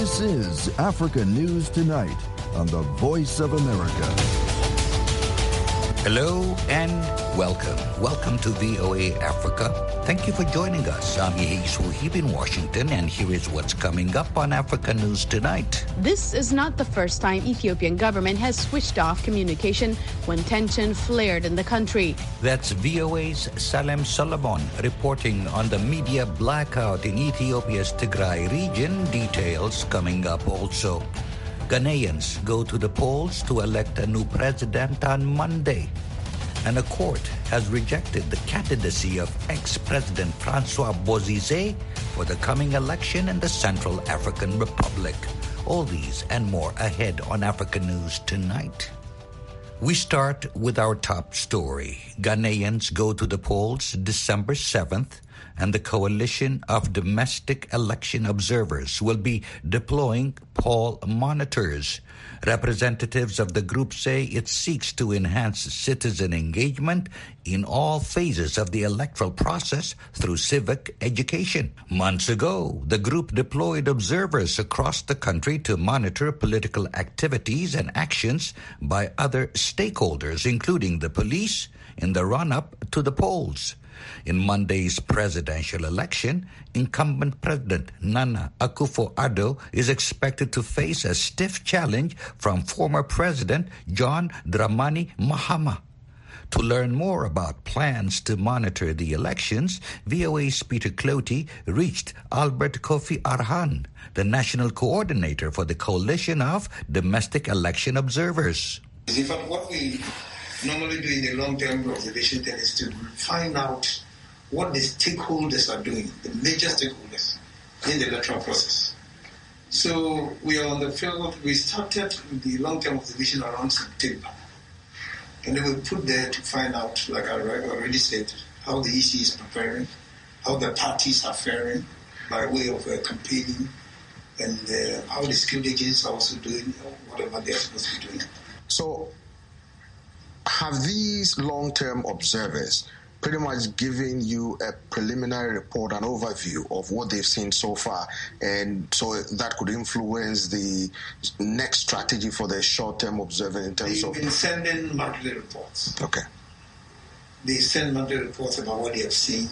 This is Africa News Tonight on the Voice of America. Hello and welcome. Welcome to VOA Africa. Thank you for joining us. I'm Yehis Wahib in Washington, and here is what's coming up on Africa News Tonight. This is not the first time Ethiopian government has switched off communication when tension flared in the country. That's VOA's Salem Solomon reporting on the media blackout in Ethiopia's Tigray region. Details coming up also. Ghanaians go to the polls to elect a new president on Monday. And a court has rejected the candidacy of ex-President Francois Bozizé for the coming election in the Central African Republic. All these and more ahead on Africa News Tonight. We start with our top story. Ghanaians go to the polls December 7th, and the Coalition of Domestic Election Observers will be deploying poll monitors. Representatives of the group say it seeks to enhance citizen engagement in all phases of the electoral process through civic education. Months ago, the group deployed observers across the country to monitor political activities and actions by other stakeholders, including the police, in the run-up to the polls. In Monday's presidential election, incumbent President Nana Akufo-Addo is expected to face a stiff challenge from former President John Dramani Mahama. To learn more about plans to monitor the elections, VOA's Peter Clotey reached Albert Kofi Arhan, the national coordinator for the Coalition of Domestic Election Observers. In fact, what we normally do in the long-term observation then is to find out what the stakeholders are doing, the major stakeholders in the electoral process. So we are on the field. We started with the long-term observation around September. And then we put there to find out, like I already said, how the EC is preparing, how the parties are faring by way of campaigning, and how the security agents are also doing whatever they're supposed to be doing. So have these long-term observers pretty much given you a preliminary report, an overview of what they've seen so far, and so that could influence the next strategy for the short-term observer in terms of... They've been sending monthly reports. Okay. They send monthly reports about what they have seen.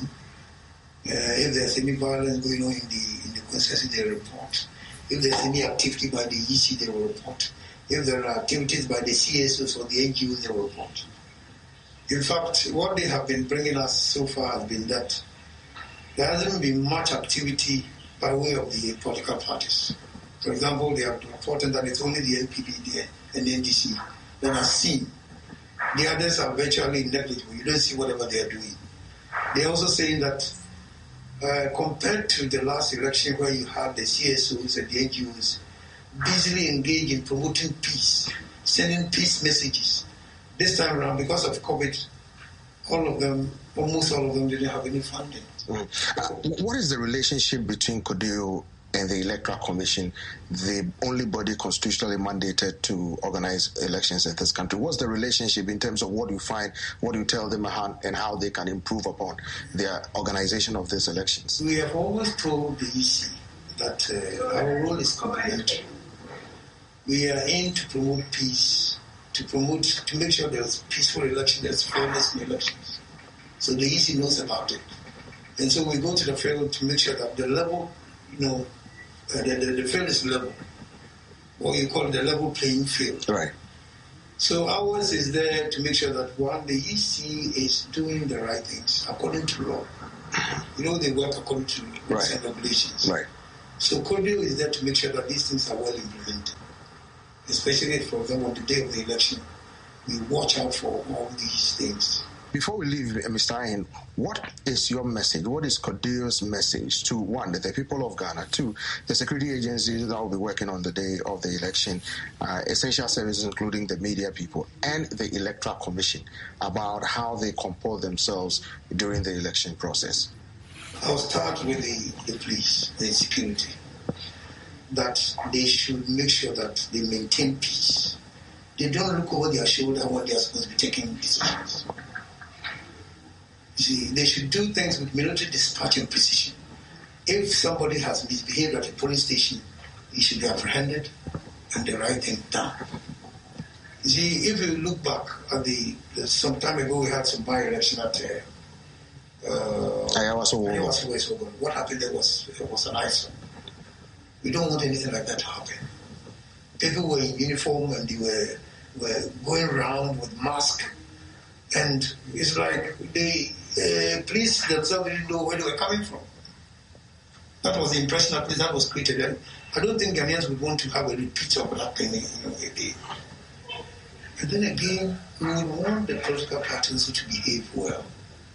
If there's any violence going on in the constituency, they report. If there's any activity by the EC, they will report. If there are activities by the CSOs or the NGOs, they will report. In fact, what they have been bringing us so far has been that there hasn't been much activity by way of the political parties. For example, they are reporting that it's only the NPP and the NDC that are seen. The others are virtually negligible. You don't see whatever they are doing. They're also saying that compared to the last election where you had the CSOs and the NGOs busily engaged in promoting peace, sending peace messages, this time around, because of COVID, almost all of them didn't have any funding. What is the relationship between CODEO and the Electoral Commission, the only body constitutionally mandated to organize elections in this country? What's the relationship in terms of what you find, what you tell them, and how they can improve upon their organization of these elections? We have always told the EC that our role is complementary. We are in to promote peace, to make sure there's peaceful election, there's fairness in elections. So the EC knows about it. And so we go to the field to make sure that the level, the fairness level, what you call the level playing field. Right. So ours is there to make sure that, one, the EC is doing the right things according to law. They work according to rules and regulations. Right. So CODEO is there to make sure that these things are well implemented. Especially, for example, on the day of the election, we watch out for all these things. Before we leave, Mr. Ayin, what is your message? What is CODEO's message to, one, the people of Ghana, two, the security agencies that will be working on the day of the election, essential services including the media people, and the Electoral Commission about how they comport themselves during the election process? I'll start with the police, the security, that they should make sure that they maintain peace. They don't look over their shoulder when they are supposed to be taking decisions. You see, they should do things with military dispatch and precision. If somebody has misbehaved at a police station he should be apprehended and the right thing done. You see, if you look back at some time ago we had some by-election at Ayawaso. What happened there was an eyesore. We don't want anything like that to happen. People were in uniform and they were going around with masks, and it's like the police themselves didn't know where they were coming from. That was the impression that was created. And I don't think Ghanaians would want to have a repeat of that thing again. And then again, we would want the political parties to behave well.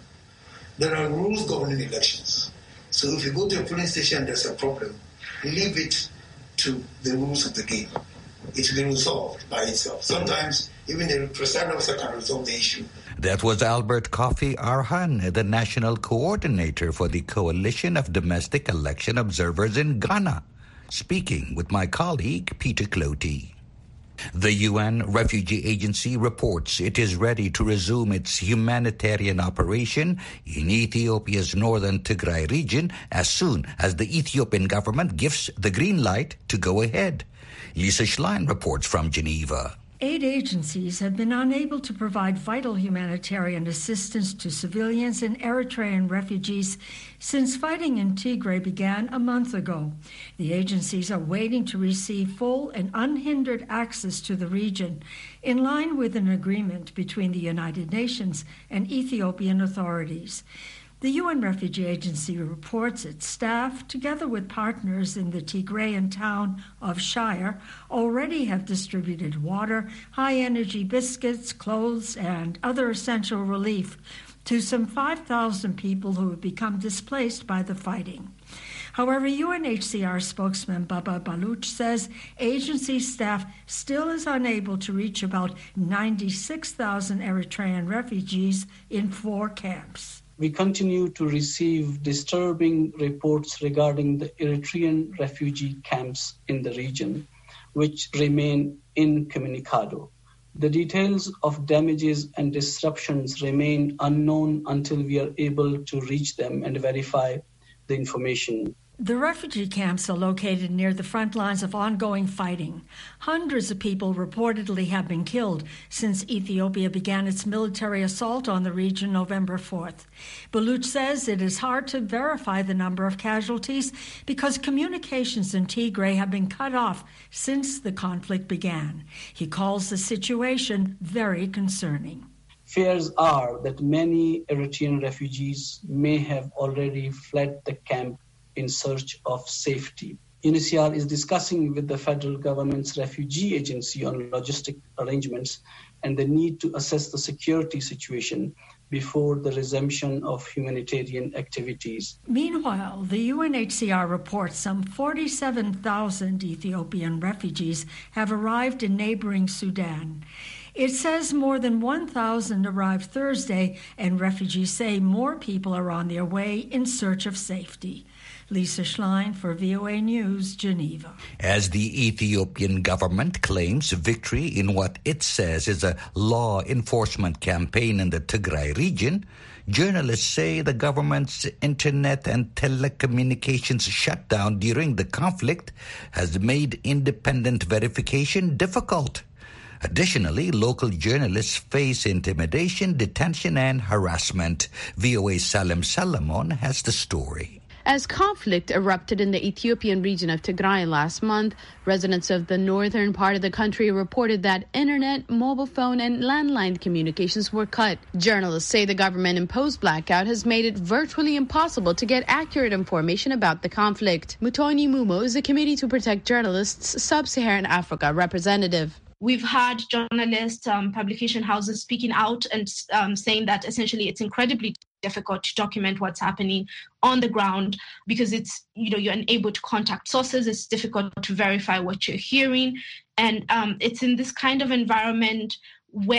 There are rules governing elections. So if you go to a polling station and there's a problem, leave it to the rules of the game. It will be resolved by itself. Sometimes even the presiding officer can resolve the issue. That was Albert Kofi Arhan, the national coordinator for the Coalition of Domestic Election Observers in Ghana, speaking with my colleague Peter Clotey. The UN Refugee Agency reports it is ready to resume its humanitarian operation in Ethiopia's northern Tigray region as soon as the Ethiopian government gives the green light to go ahead. Lisa Schlein reports from Geneva. 8 agencies have been unable to provide vital humanitarian assistance to civilians and Eritrean refugees since fighting in Tigray began a month ago. The agencies are waiting to receive full and unhindered access to the region, in line with an agreement between the United Nations and Ethiopian authorities. The UN Refugee Agency reports its staff, together with partners in the Tigrayan town of Shire, already have distributed water, high-energy biscuits, clothes, and other essential relief to some 5,000 people who have become displaced by the fighting. However, UNHCR spokesman Baba Baloch says agency staff still is unable to reach about 96,000 Eritrean refugees in 4 camps. We continue to receive disturbing reports regarding the Eritrean refugee camps in the region, which remain incommunicado. The details of damages and disruptions remain unknown until we are able to reach them and verify the information. The refugee camps are located near the front lines of ongoing fighting. Hundreds of people reportedly have been killed since Ethiopia began its military assault on the region November 4th. Baloch says it is hard to verify the number of casualties because communications in Tigray have been cut off since the conflict began. He calls the situation very concerning. Fears are that many Eritrean refugees may have already fled the camp in search of safety. UNHCR is discussing with the federal government's refugee agency on logistic arrangements and the need to assess the security situation before the resumption of humanitarian activities. Meanwhile, the UNHCR reports some 47,000 Ethiopian refugees have arrived in neighboring Sudan. It says more than 1,000 arrived Thursday, and refugees say more people are on their way in search of safety. Lisa Schlein for VOA News, Geneva. As the Ethiopian government claims victory in what it says is a law enforcement campaign in the Tigray region, journalists say the government's internet and telecommunications shutdown during the conflict has made independent verification difficult. Additionally, local journalists face intimidation, detention, and harassment. VOA's Salem Salamon has the story. As conflict erupted in the Ethiopian region of Tigray last month, residents of the northern part of the country reported that internet, mobile phone, and landline communications were cut. Journalists say the government-imposed blackout has made it virtually impossible to get accurate information about the conflict. Mutoni Mumo is the Committee to Protect Journalists Sub-Saharan Africa representative. We've had journalists, publication houses speaking out and saying that essentially it's incredibly difficult to document what's happening on the ground because it's, you're unable to contact sources. It's difficult to verify what you're hearing. And it's in this kind of environment where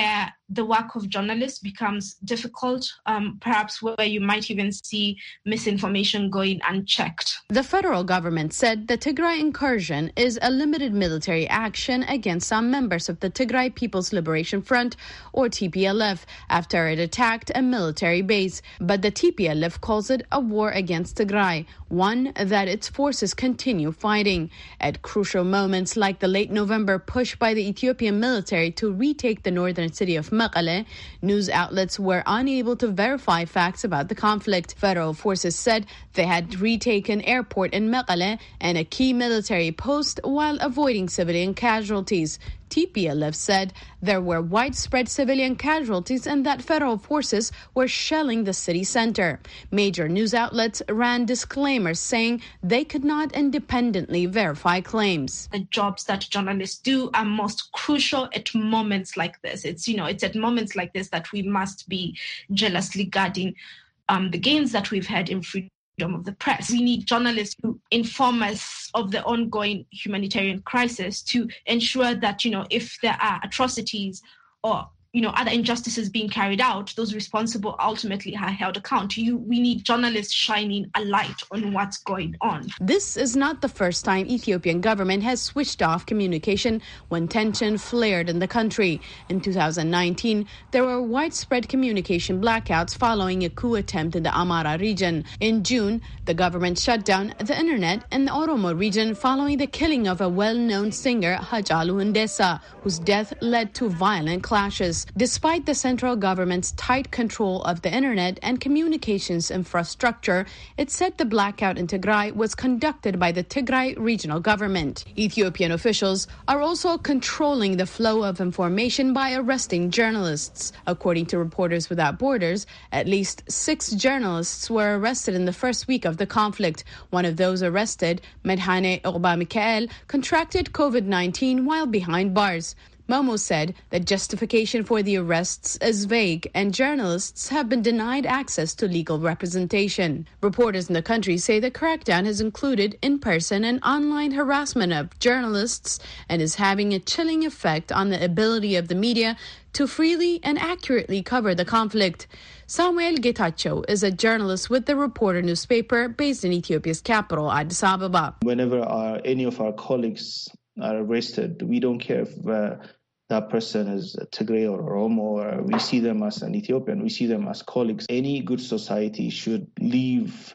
the work of journalists becomes difficult, perhaps where you might even see misinformation going unchecked. The federal government said the Tigray incursion is a limited military action against some members of the Tigray People's Liberation Front, or TPLF, after it attacked a military base. But the TPLF calls it a war against Tigray, one that its forces continue fighting. At crucial moments like the late November push by the Ethiopian military to retake the northern city of Mekelle, news outlets were unable to verify facts about the conflict. Federal forces said they had retaken airport in Mekelle and a key military post while avoiding civilian casualties. TPLF said there were widespread civilian casualties and that federal forces were shelling the city center. Major news outlets ran disclaimers saying they could not independently verify claims. The jobs that journalists do are most crucial at moments like this. It's at moments like this that we must be jealously guarding the gains that we've had in freedom of the press. We need journalists to inform us of the ongoing humanitarian crisis to ensure that, if there are atrocities or other injustices being carried out, those responsible ultimately are held accountable. We need journalists shining a light on what's going on. This is not the first time Ethiopian government has switched off communication when tension flared in the country. In 2019, there were widespread communication blackouts following a coup attempt in the Amara region. In June, the government shut down the internet in the Oromo region following the killing of a well-known singer, Hachalu Hundessa, whose death led to violent clashes. Despite the central government's tight control of the internet and communications infrastructure, it said the blackout in Tigray was conducted by the Tigray regional government. Ethiopian officials are also controlling the flow of information by arresting journalists. According to Reporters Without Borders, at least 6 journalists were arrested in the first week of the conflict. One of those arrested, Medhane Oba Mikael, contracted COVID-19 while behind bars. Momo said that justification for the arrests is vague and journalists have been denied access to legal representation. Reporters in the country say the crackdown has included in-person and online harassment of journalists and is having a chilling effect on the ability of the media to freely and accurately cover the conflict. Samuel Getachew is a journalist with the Reporter newspaper based in Ethiopia's capital, Addis Ababa. Whenever any of our colleagues are arrested, we don't care if that person is Tigray or Oromo, or we see them as an Ethiopian, we see them as colleagues. Any good society should leave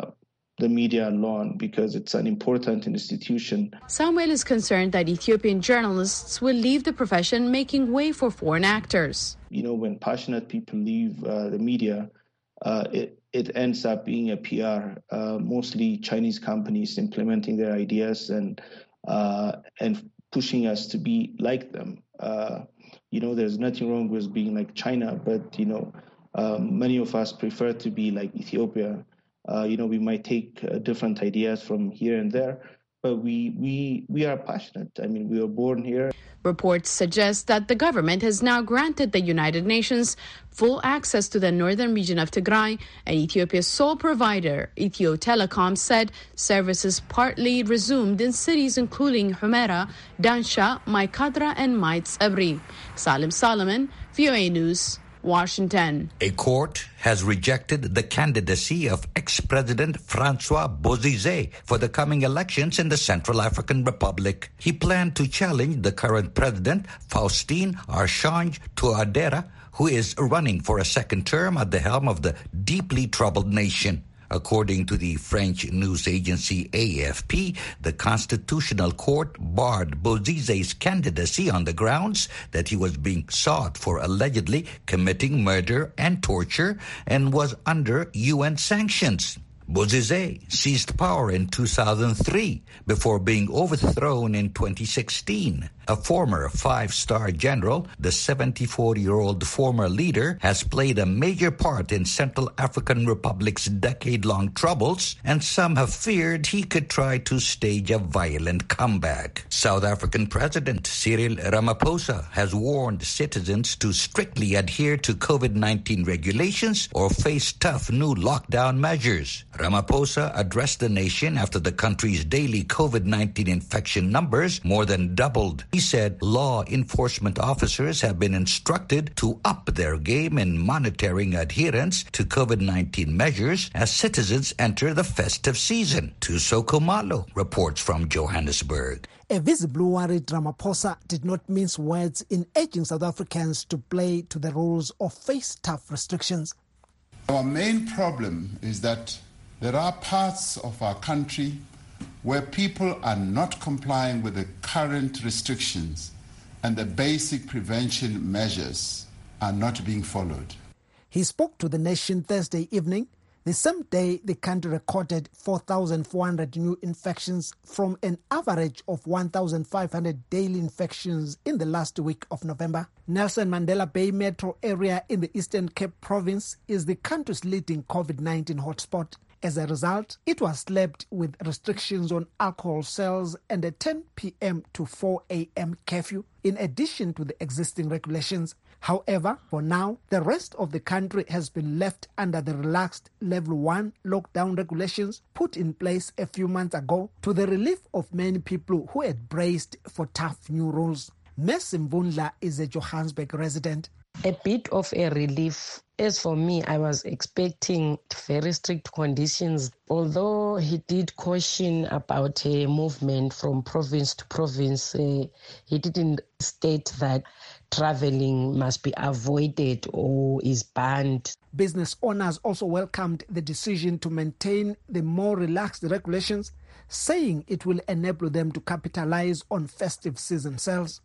the media alone because it's an important institution. Samuel is concerned that Ethiopian journalists will leave the profession, making way for foreign actors. When passionate people leave the media, it ends up being a PR, mostly Chinese companies implementing their ideas and pushing us to be like them. There's nothing wrong with being like China, but, many of us prefer to be like Ethiopia. We might take different ideas from here and there, but we are passionate. We were born here. Reports suggest that the government has now granted the United Nations full access to the northern region of Tigray, and Ethiopia's sole provider, Ethio Telecom, said services partly resumed in cities including Humera, Dansha, Maikadra, and Maitz Abri. Salim Solomon, VOA News, Washington. A court has rejected the candidacy of ex-President Francois Bozizé for the coming elections in the Central African Republic. He planned to challenge the current president, Faustin Archange Touadéra, who is running for a second term at the helm of the deeply troubled nation. According to the French news agency AFP, the Constitutional Court barred Bozizé's candidacy on the grounds that he was being sought for allegedly committing murder and torture and was under UN sanctions. Bozizé seized power in 2003 before being overthrown in 2016. A former 5-star general, the 74-year-old former leader has played a major part in Central African Republic's decade-long troubles, and some have feared he could try to stage a violent comeback. South African President Cyril Ramaphosa has warned citizens to strictly adhere to COVID-19 regulations or face tough new lockdown measures. Ramaphosa addressed the nation after the country's daily COVID-19 infection numbers more than doubled. He said law enforcement officers have been instructed to up their game in monitoring adherence to COVID-19 measures as citizens enter the festive season. Tuso Kumalo reports from Johannesburg. A visibly worried Ramaphosa did not mince words in urging South Africans to play to the rules or face tough restrictions. Our main problem is that there are parts of our country where people are not complying with the current restrictions and the basic prevention measures are not being followed. He spoke to the nation Thursday evening, the same day the country recorded 4,400 new infections from an average of 1,500 daily infections in the last week of November. Nelson Mandela Bay metro area in the Eastern Cape province is the country's leading COVID-19 hotspot. As a result, it was slapped with restrictions on alcohol sales and a 10 p.m. to 4 a.m. curfew, in addition to the existing regulations. However, for now, the rest of the country has been left under the relaxed Level 1 lockdown regulations put in place a few months ago to the relief of many people who had braced for tough new rules. Mercy Mvundla is a Johannesburg resident. A bit of a relief. As for me, I was expecting very strict conditions. Although he did caution about a movement from province to province, he didn't state that traveling must be avoided or is banned. Business owners also welcomed the decision to maintain the more relaxed regulations, saying it will enable them to capitalize on festive season sales.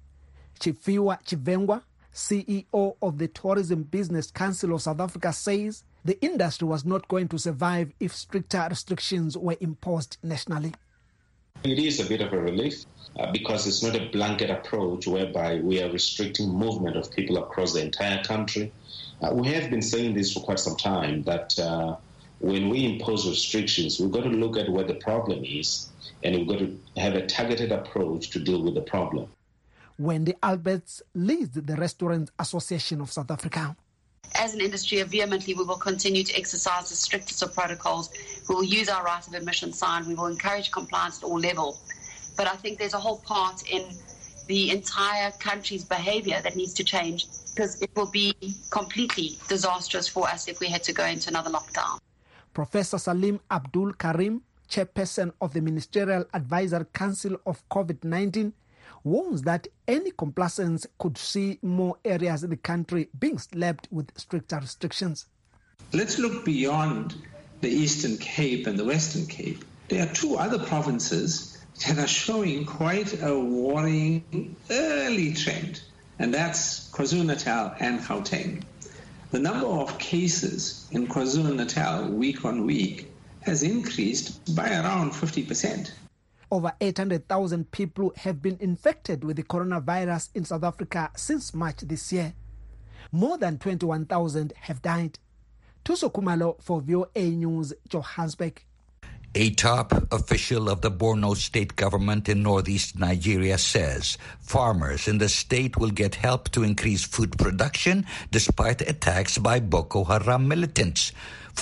Chifiwa Chivengwa, CEO of the Tourism Business Council of South Africa, says the industry was not going to survive if stricter restrictions were imposed nationally. It is a bit of a relief because it's not a blanket approach whereby we are restricting movement of people across the entire country. We have been saying this for quite some time, that when we impose restrictions, we've got to look at where the problem is and we've got to have a targeted approach to deal with the problem. Wendy Alberts leads the Restaurant Association of South Africa. As an industry, vehemently, we will continue to exercise the strictest of protocols. We will use our right of admission sign. We will encourage compliance at all levels. But I think there's a whole part in the entire country's behavior that needs to change, because it will be completely disastrous for us if we had to go into another lockdown. Professor Salim Abdul Karim, chairperson of the Ministerial Advisory Council of COVID-19, warns that any complacence could see more areas in the country being slapped with stricter restrictions. Let's look beyond the Eastern Cape and the Western Cape. There are two other provinces that are showing quite a worrying early trend, and that's KwaZulu-Natal and Gauteng. The number of cases in KwaZulu-Natal week on week has increased by around 50%. Over 800,000 people have been infected with the coronavirus in South Africa since March this year. More than 21,000 have died. Tuso Kumalo for VOA News, Johannesburg. A top official of the Borno state government in northeast Nigeria says farmers in the state will get help to increase food production despite attacks by Boko Haram militants.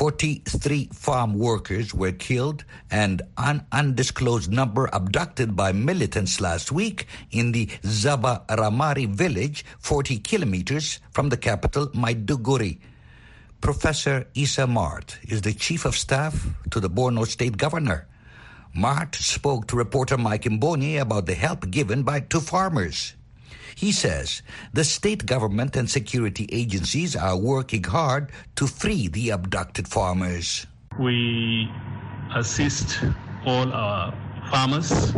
43 farm workers were killed and an undisclosed number abducted by militants last week in the Zaba Ramari village, 40 kilometers from the capital, Maiduguri. Professor Issa Mart is the chief of staff to the Borno state governor. Mart spoke to reporter Mike Mboni about the help given to farmers. He says the state government and security agencies are working hard to free the abducted farmers. We assist all our farmers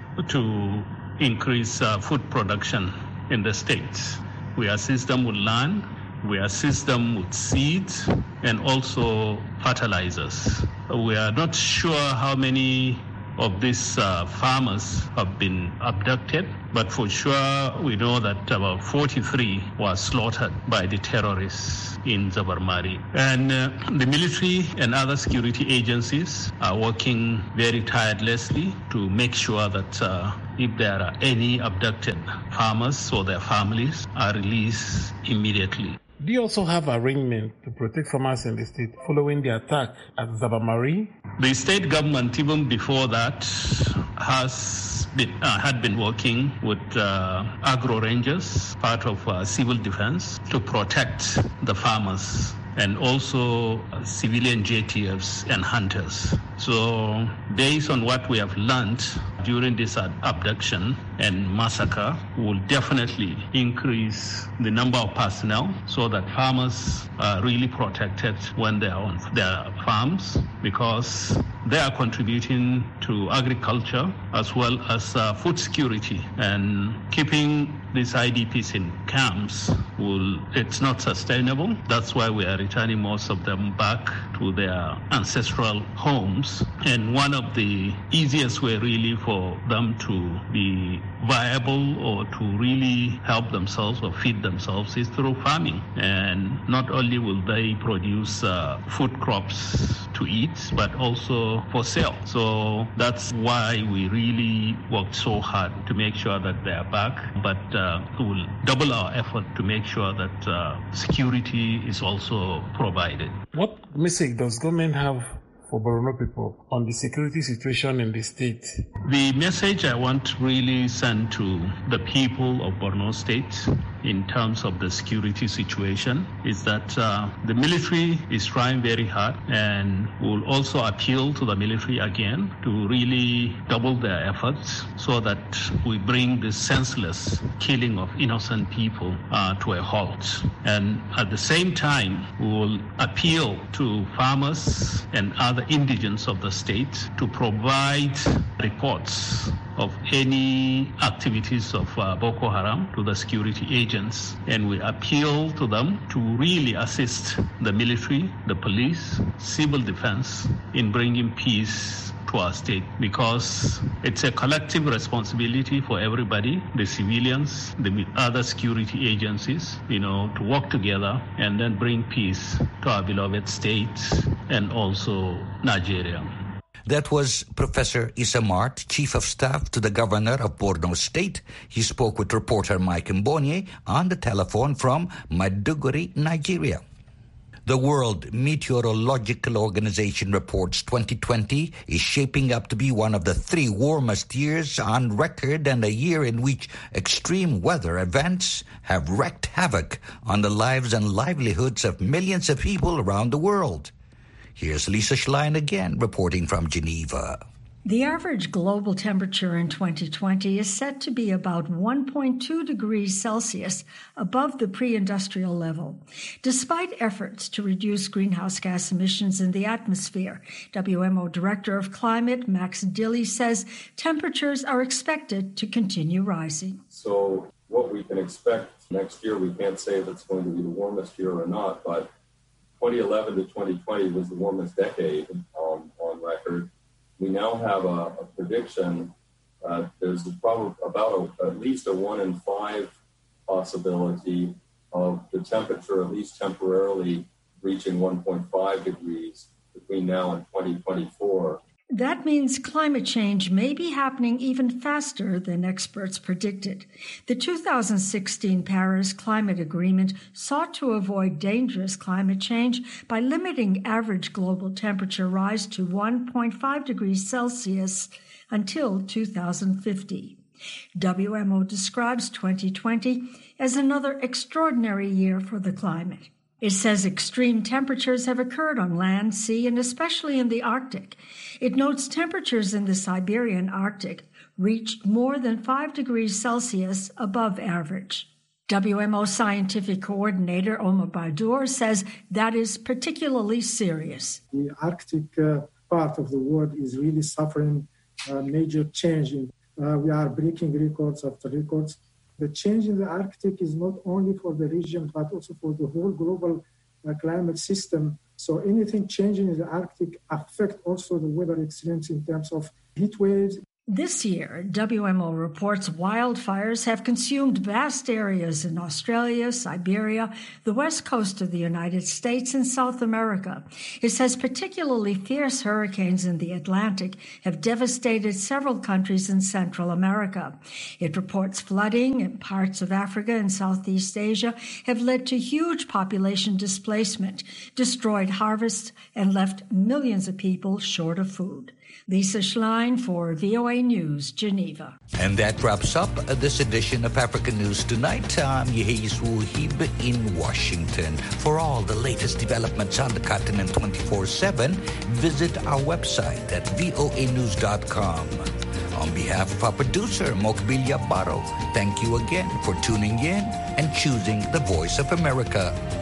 to increase food production in the states. We assist them with land, we assist them with seeds and also fertilizers. We are not sure how many of these farmers have been abducted, but for sure we know that about 43 were slaughtered by the terrorists in Zabarmari. And the military and other security agencies are working very tirelessly to make sure that if there are any abducted farmers or their families are released immediately. Do you also have arrangement to protect farmers in the state following the attack at Zabarmari? The state government, even before that, had been working with agro rangers, part of civil defense, to protect the farmers, and also civilian JTFs and hunters. So based on what we have learned during this abduction and massacre, will definitely increase the number of personnel so that farmers are really protected when they are on their farms, because they are contributing to agriculture as well as food security. And keeping these IDPs in camps, it's not sustainable. That's why we are returning most of them back to their ancestral homes. And one of the easiest way really for them to be viable or to really help themselves or feed themselves is through farming. And not only will they produce food crops to eat, but also for sale. So that's why we really worked so hard to make sure that they are back. But we will double our effort to make sure that security is also provided. What message does government have for Borno people on the security situation in the state? The message I want to really send to the people of Borno State in terms of the security situation is that the military is trying very hard, and will also appeal to the military again to really double their efforts so that we bring this senseless killing of innocent people to a halt. And at the same time, we will appeal to farmers and other indigents of the state to provide reports of any activities of Boko Haram to the security agents. And we appeal to them to really assist the military, the police, civil defense in bringing peace to our state, because it's a collective responsibility for everybody, the civilians, the other security agencies, to work together and then bring peace to our beloved state and also Nigeria. That was Professor Issa Mart, Chief of Staff to the Governor of Borno State. He spoke with reporter Mike Mbonye on the telephone from Maiduguri, Nigeria. The World Meteorological Organization reports 2020 is shaping up to be one of the 3 warmest years on record, and a year in which extreme weather events have wreaked havoc on the lives and livelihoods of millions of people around the world. Here's Lisa Schlein again, reporting from Geneva. The average global temperature in 2020 is set to be about 1.2 degrees Celsius above the pre-industrial level. Despite efforts to reduce greenhouse gas emissions in the atmosphere, WMO Director of Climate, Max Dilley, says temperatures are expected to continue rising. So what we can expect next year, we can't say if it's going to be the warmest year or not, but 2011 to 2020 was the warmest decade on record. We now have a prediction. There's probably at least a 1 in 5 possibility of the temperature, at least temporarily, reaching 1.5 degrees between now and 2024. That means climate change may be happening even faster than experts predicted. The 2016 Paris Climate Agreement sought to avoid dangerous climate change by limiting average global temperature rise to 1.5 degrees Celsius until 2050. WMO describes 2020 as another extraordinary year for the climate. It says extreme temperatures have occurred on land, sea, and especially in the Arctic. It notes temperatures in the Siberian Arctic reached more than 5 degrees Celsius above average. WMO scientific coordinator Omar Badur says that is particularly serious. The Arctic part of the world is really suffering a major change. We are breaking records after records. The change in the Arctic is not only for the region, but also for the whole global climate system. So anything changing in the Arctic affects also the weather extremes in terms of heat waves. This year, WMO reports wildfires have consumed vast areas in Australia, Siberia, the west coast of the United States, and South America. It says particularly fierce hurricanes in the Atlantic have devastated several countries in Central America. It reports flooding in parts of Africa and Southeast Asia have led to huge population displacement, destroyed harvests, and left millions of people short of food. Lisa Schlein for VOA VOA News, Geneva. And that wraps up this edition of African News Tonight. I'm Yehis Wuhib in Washington. For all the latest developments on the continent 24/7, visit our website at voanews.com. On behalf of our producer, Mokbilia Baro, thank you again for tuning in and choosing the Voice of America.